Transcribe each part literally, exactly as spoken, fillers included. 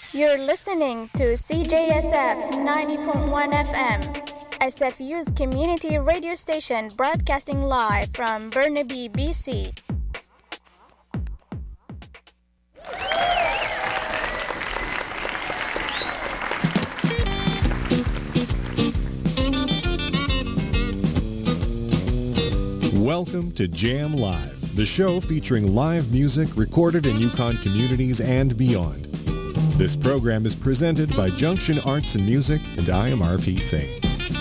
You're listening to C J S F ninety point one F M, S F U's community radio station broadcasting live from Burnaby, B C. Welcome to Jam Live, the show featuring live music recorded in Yukon communities and beyond. This program is presented by Junction Arts and Music, and I am R P Singh.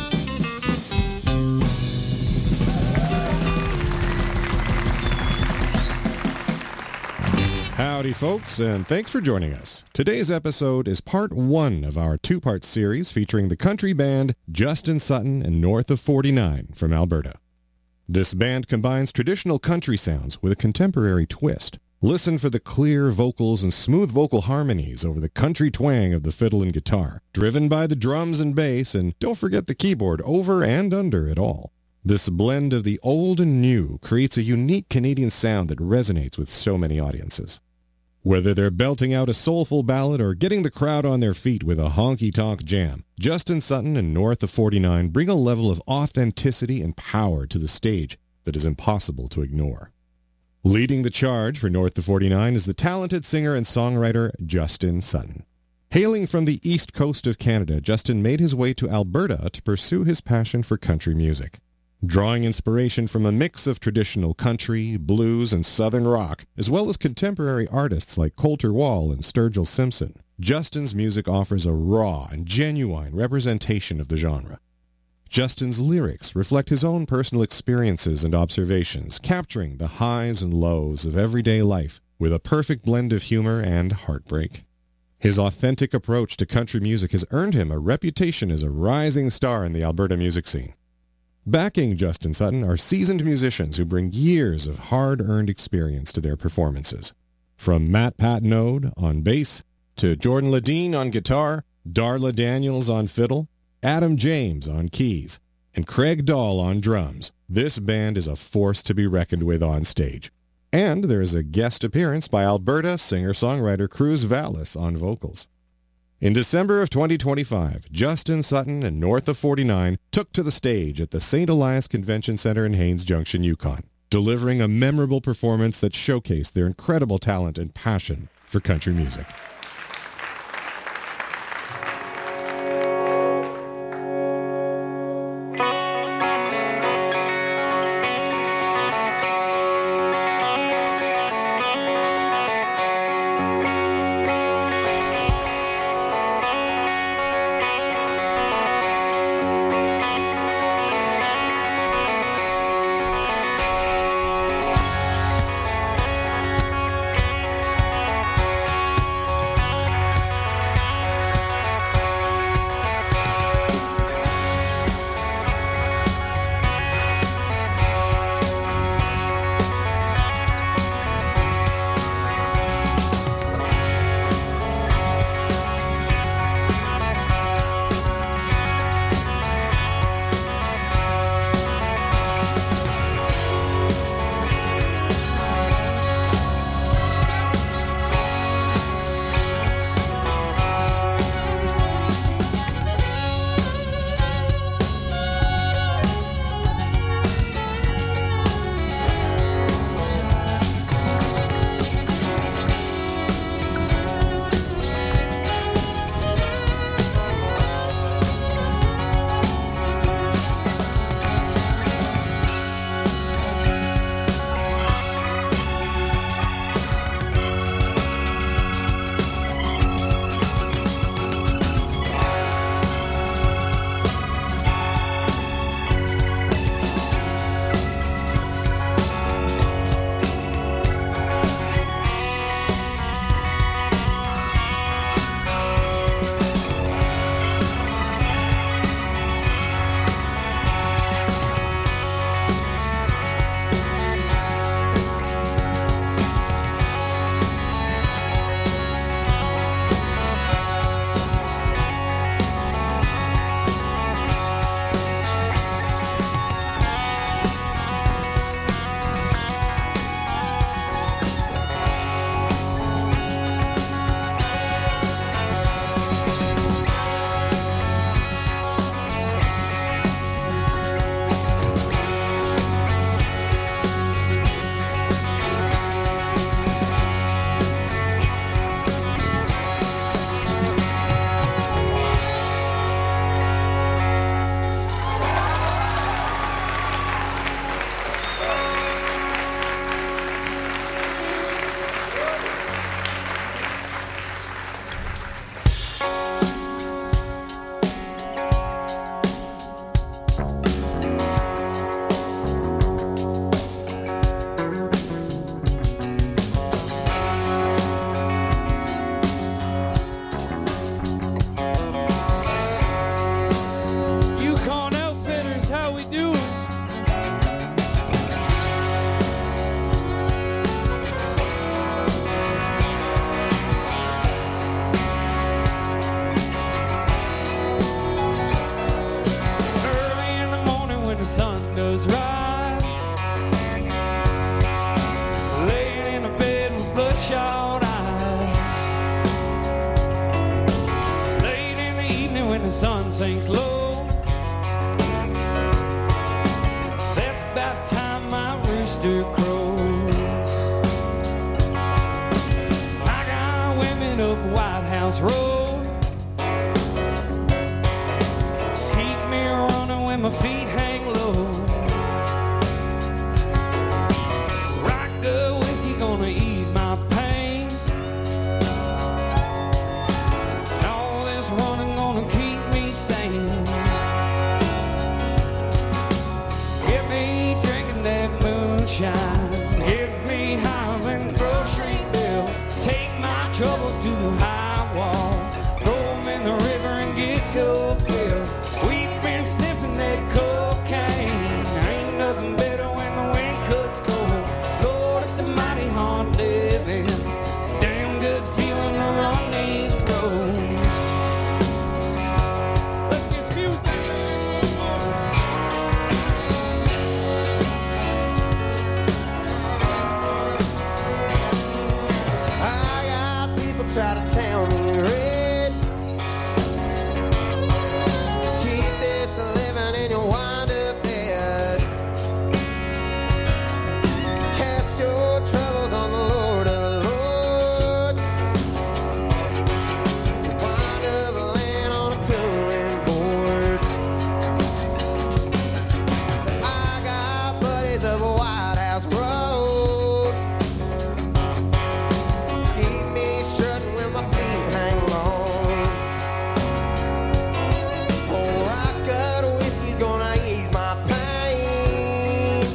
Howdy, folks, and thanks for joining us. Today's episode is part one of our two-part series featuring the country band Justin Sutton and North of forty-nine from Alberta. This band combines traditional country sounds with a contemporary twist. Listen for the clear vocals and smooth vocal harmonies over the country twang of the fiddle and guitar, driven by the drums and bass, and don't forget the keyboard over and under it all. This blend of the old and new creates a unique Canadian sound that resonates with so many audiences. Whether they're belting out a soulful ballad or getting the crowd on their feet with a honky-tonk jam, Justin Sutton and North of forty-nine bring a level of authenticity and power to the stage that is impossible to ignore. Leading the charge for North of forty-nine is the talented singer and songwriter Justin Sutton. Hailing from the east coast of Canada, Justin made his way to Alberta to pursue his passion for country music. Drawing inspiration from a mix of traditional country, blues, and southern rock, as well as contemporary artists like Colter Wall and Sturgill Simpson, Justin's music offers a raw and genuine representation of the genre. Justin's lyrics reflect his own personal experiences and observations, capturing the highs and lows of everyday life with a perfect blend of humor and heartbreak. His authentic approach to country music has earned him a reputation as a rising star in the Alberta music scene. Backing Justin Sutton are seasoned musicians who bring years of hard-earned experience to their performances. From Matt Patnode on bass, to Jordan Ledeen on guitar, Darla Daniels on fiddle, Adam James on keys, and Craig Dahl on drums, this band is a force to be reckoned with on stage. And there is a guest appearance by Alberta singer-songwriter Cruz Vallis on vocals. In December of twenty twenty-five, Justin Sutton and North of forty-nine took to the stage at the Saint Elias Convention Center in Haines Junction, Yukon, delivering a memorable performance that showcased their incredible talent and passion for country music. sinks low. That's about time my rooster crows. I got women up White House Road, keep me running when my feet hang low. Rock good whiskey gonna ease my pain. All this running gonna keep me sane. Get me drinking that moonshine, get me higher than grocery bill. Take my troubles to the high wall, throw them in the river and get your fill. We've been sniffing that cocaine, ain't nothing better when the wind cuts cold. Lord, it's a mighty hard living, it's a damn good feeling to run these roads. Let's get some music. I got people try to tell me red, keep this a living and you'll wind up dead. Cast your troubles on the Lord of Lords, wind up laying on a cooling board. I got buddies of a White House Road, keep me strutting when my feet hang long. Oh, rock good whiskey's gonna ease my pain.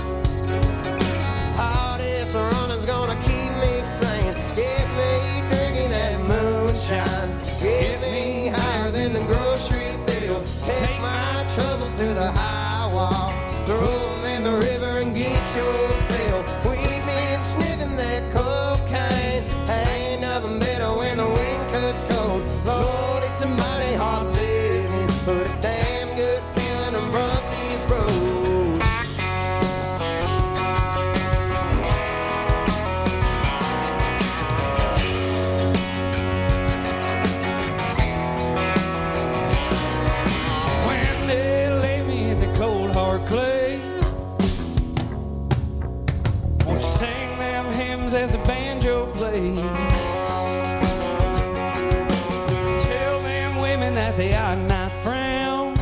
All this running's gonna keep me sane. Get me drinking that moonshine, get me higher than the grocery bill. Take my troubles to the high wall, throw them in the river and get your fill. We've been sniffing that cocaine, ain't nothing better when the wind cuts cold. Lord, it's a mighty hard living, but a damn good feeling to run these roads. When they lay me in the cold hard clay, won't you sing them hymns as the banjo plays? Tell them women that they ought not frown.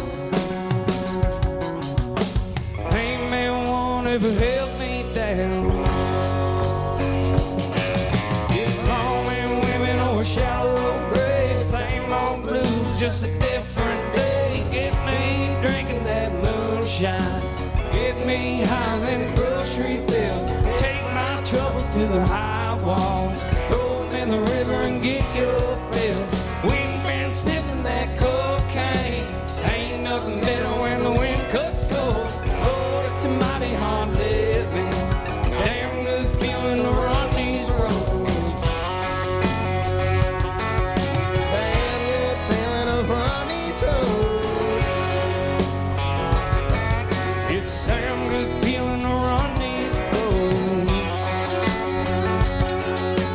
Ain't been one ever held me down. It's long and women or shallow grave, same old blues, just a different day. Get me drinking that moonshine, get me higher than a grocery bill. Take my troubles to the high wall, throw them in the river and get your fill. We've been sniffing that cocaine, ain't nothing better when the wind cuts cold. Lord, it's a mighty hard living, damn good feeling to run these roads. Damn good feeling to run these roads. It's a damn good feeling to run these roads.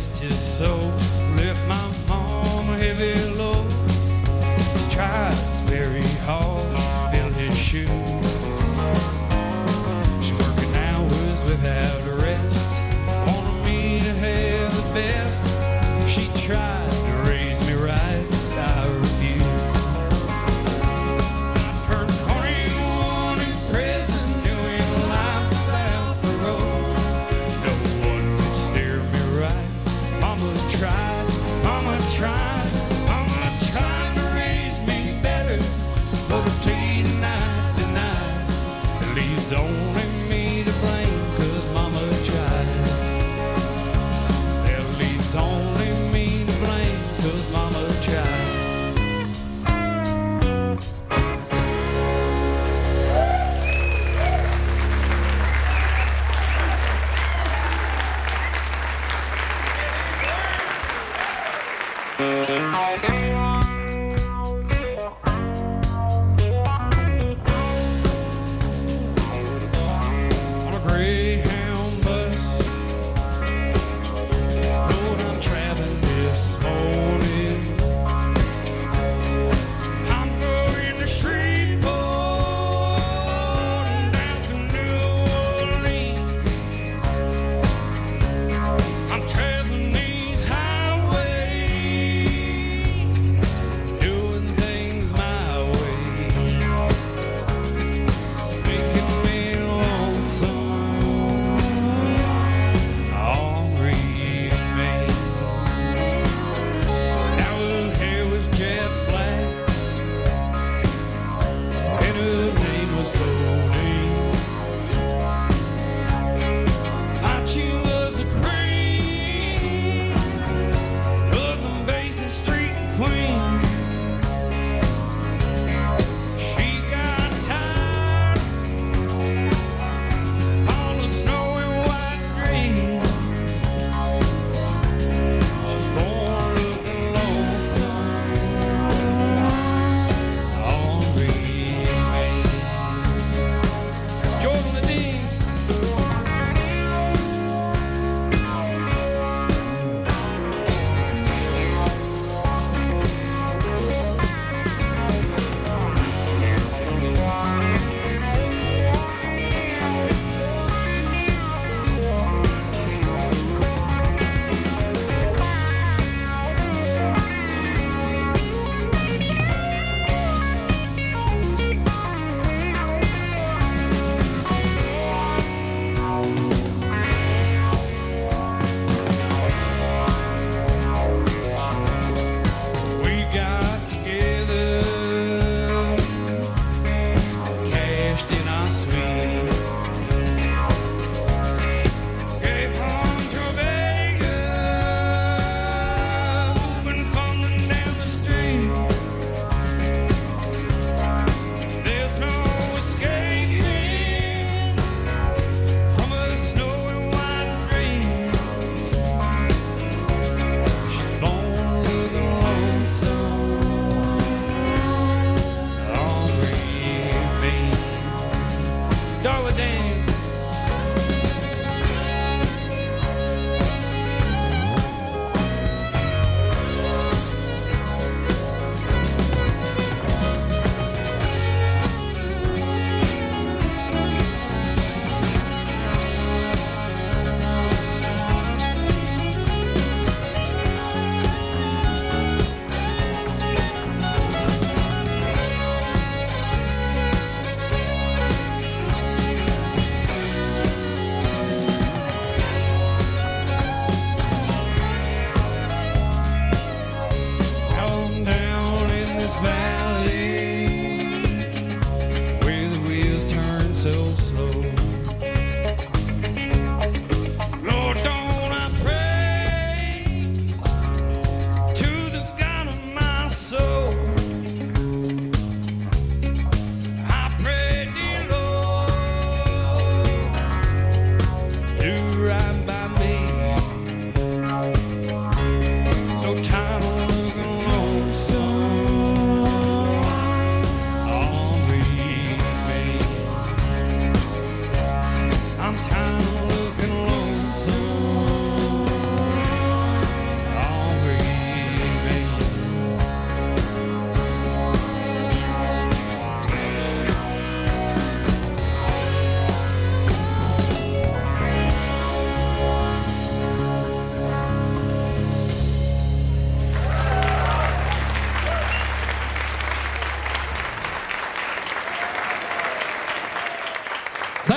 chest just so. Lift my mom a heavy load. He tries very hard to fill his shoes. She's working hours without rest. Wanted me to have the best. She tried to raise me right, I refused. I turned twenty-one in prison, doing life without parole. No one could steer me right. Mama tried, mama tried, mama tried to raise me better. But I plead night to night. It leaves only me to blame, 'cause mama tried. It leaves only me to blame, 'cause mama tried. On a Greyhound bus, Lord, I'm traveling this morning. I'm going to Shreveport and down to New Orleans. I'm traveling these highways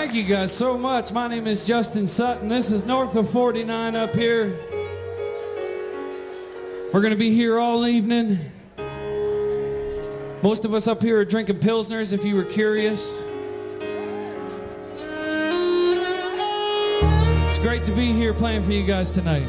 Thank you guys so much. My name is Justin Sutton. This is North of forty-nine up here. We're going to be here all evening. Most of us up here are drinking Pilsners, if you were curious. It's great to be here playing for you guys tonight.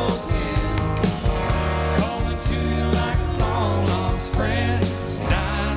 Calling to you like a long lost friend. I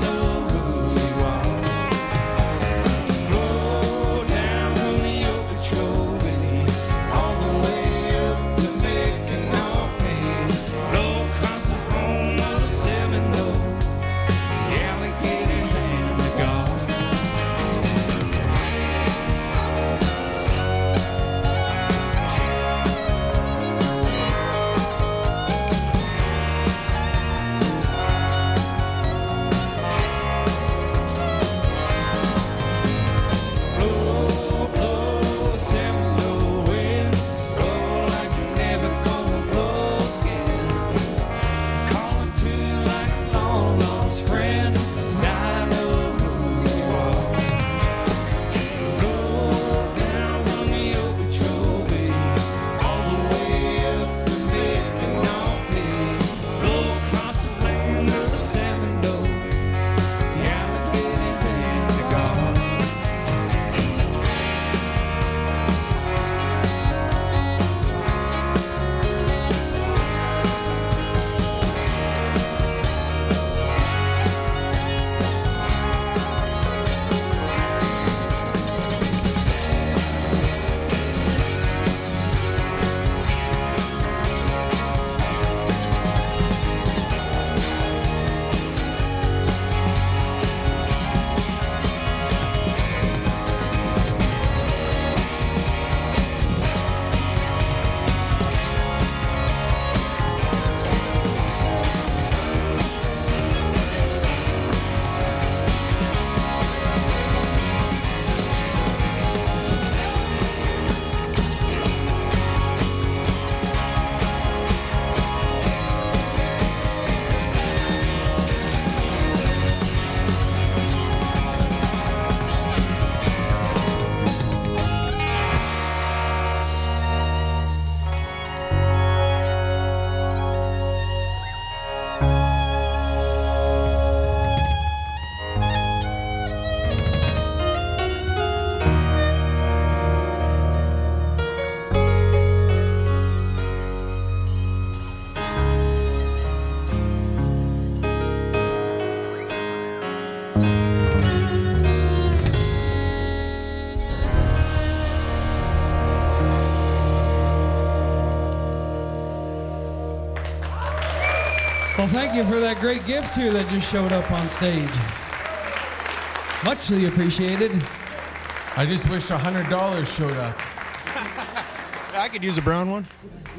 Well, thank you for that great gift here that just showed up on stage. Muchly appreciated. I just wish a hundred dollars showed up. I could use a brown one.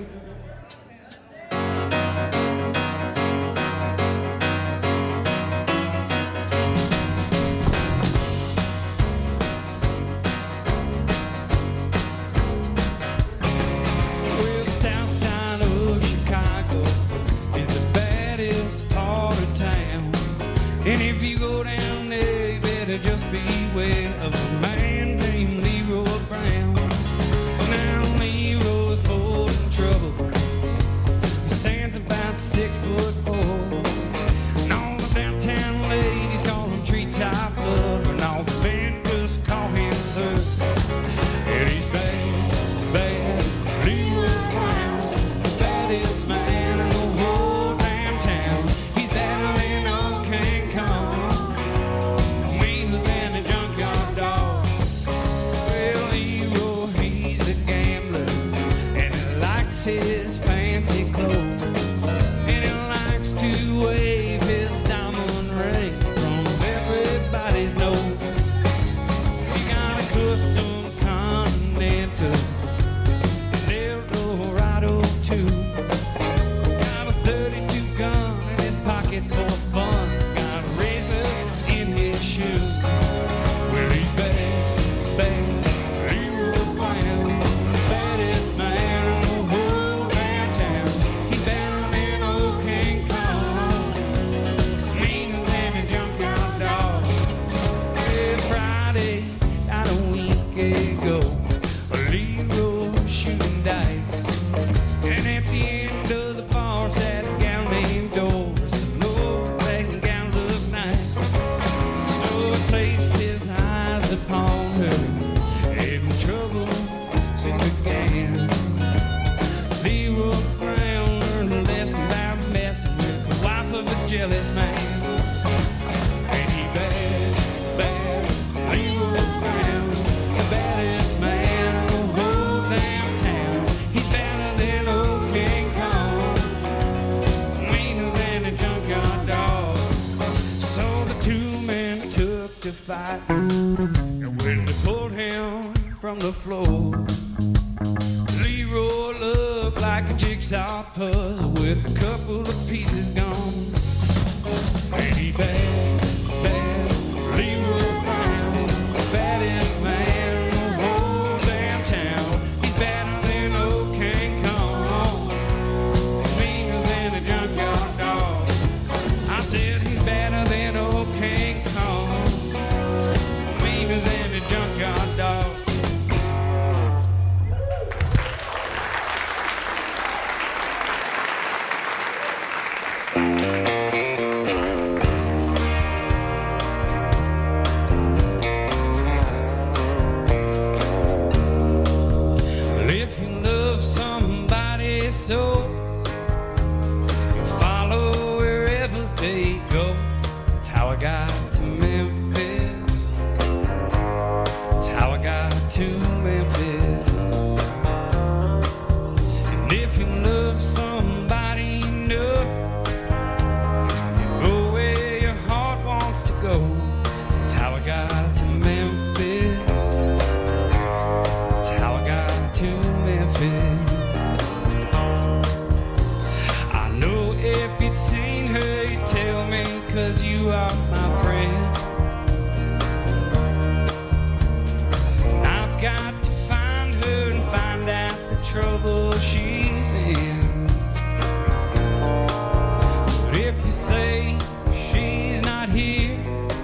Well, the south side of Chicago is the baddest part of town. And if you go down there, you better just beware of a man named Leroy Brown. Now Leroy's full of trouble. He stands about six foot four. And all the downtown ladies call him treetop lover, and all the vendors call him sir. And he's bad, bad, Leroy Brown, the baddest man in the whole damn town. He's better than old King Kong, meaner than a junkyard dog. Well, Leroy, he's a gambler, and he likes his fancy clothes, and he likes to wave his diamond ring from everybody's nose. He got a custom Continental, an Eldorado too. Got a thirty-two gun in his pocket for fun. Got a razor in his shoe. Well, he's bad, bad, Leroy Brown, baddest man in the whole damn town. He's better than old King Kong, meaner than a junkyard dog. Well, Friday, not a week ago, Leroy shooting dice, and at the end of the bar sat a gal named Doris. No, that gal looked nice, so he placed his eyes upon her, and trouble soon began. Leroy Brown learned a lesson about messing with the wife of a jealous man. And he bad, bad, Leroy Brown, the baddest man in the whole damn town. He's better than old King Kong, meaner than a junkyard dog. So the two men took to fight, and when they pulled him from the floor, Leroy looked like a jigsaw puzzle with a couple of pieces gone. And he bad, bad, Leroy Brown, the baddest man in the whole damn town. He's better than old King Kong, meaner than a junkyard dog. I said he's better than old King Kong, meaner than a junkyard dog. Well, if you love somebody so, you follow wherever they go. That's how I got to Memphis. That's how I got to Memphis. And if you love somebody enough, you go where your heart wants to go. That's how I got to Memphis. That's how I got to Memphis. I know if you'd seen her, you'd tell me, 'cause you are my friend. And I've got to find her and find out the trouble she's in. But if you say she's not here,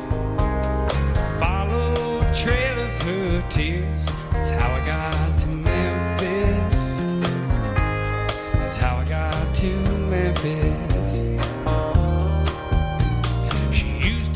follow a trail of her tears. That's how I got to Memphis. That's how I got to Memphis. She used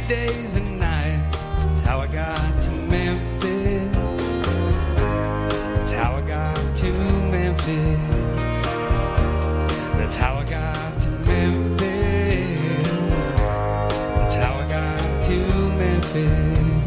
days and nights. That's how I got to Memphis. That's how I got to Memphis. That's how I got to Memphis. That's how I got to Memphis.